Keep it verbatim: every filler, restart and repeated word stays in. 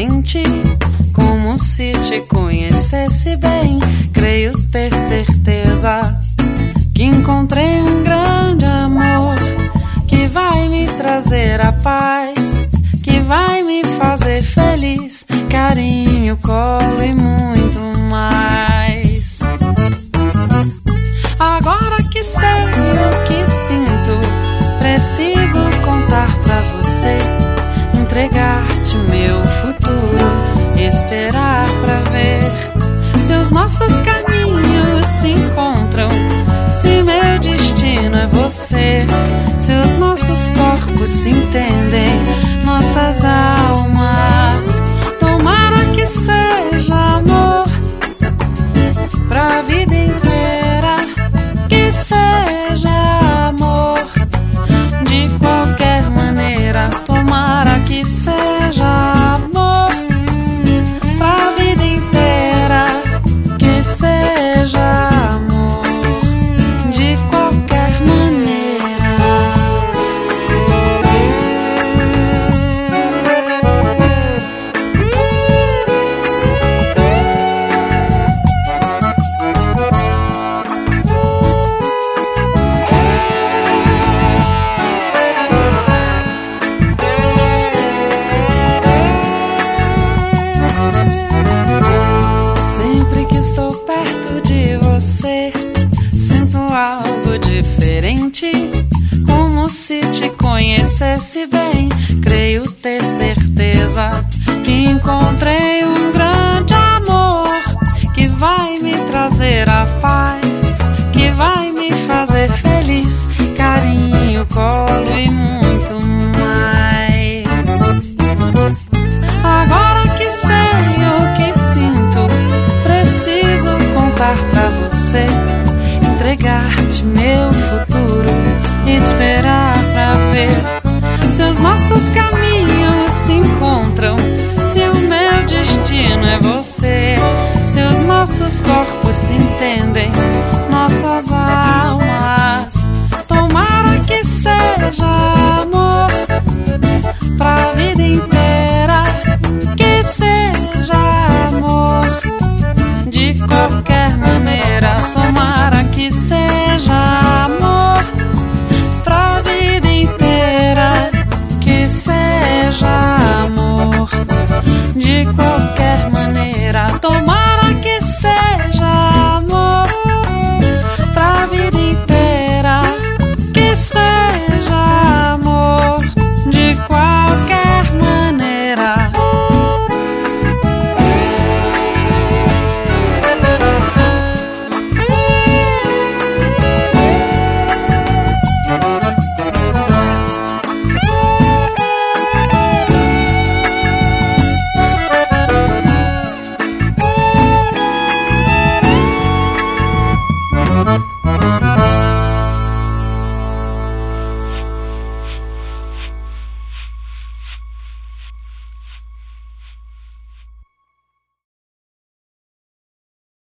diferente, como se te conhecesse bem. Creio ter certeza que encontrei um grande amor que vai me trazer a paz, que vai me fazer feliz, carinho, colo e muito mais. Agora que sei o que sinto, preciso contar pra você, entregar-te meu futuro, esperar pra ver se os nossos caminhos se encontram, se meu destino é você, se os nossos corpos se entendem, nossas almas. Tomara que seja amor pra vida inteira, que seja amor de qualquer maneira. Tomara que seja amor pra vida inteira, que seja amor de qualquer maneira. Sempre que estou perto de você, sinto algo diferente, como se te conhecesse bem. Creio ter certeza que encontrei um grande amor que vai me trazer a paz, que vai me fazer feliz, carinho, colo e muito mais. Agora que sei o que sinto, preciso contar pra você, entregar-te meu futuro, esperar pra ver se os nossos caminhos